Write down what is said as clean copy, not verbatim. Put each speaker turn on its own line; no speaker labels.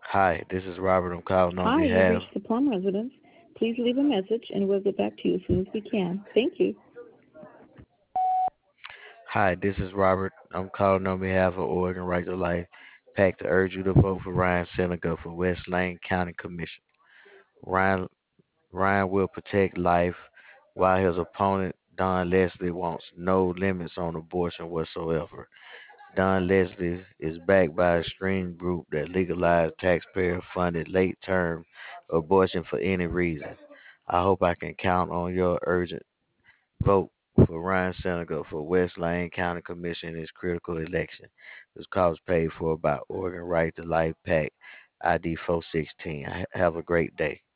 Hi, this is Robert. I'm calling on
Hi, you've
behalf.
reached the Plum residence. Please leave a message and we'll get back to you as soon as we can. Thank you.
Hi, this is Robert. I'm calling on behalf of Oregon Right to Life PAC to urge you to vote for Ryan Senegal for West Lane County Commission. Ryan Ryan will protect life, while his opponent Don Leslie wants no limits on abortion whatsoever. Don Leslie is backed by a extreme group that legalized taxpayer-funded late-term abortion for any reason. I hope I can count on your urgent vote for Ryan Senegal for West Lane County Commission in this critical election. This call is paid for by Oregon Right to Life PAC ID 416. Have a great day.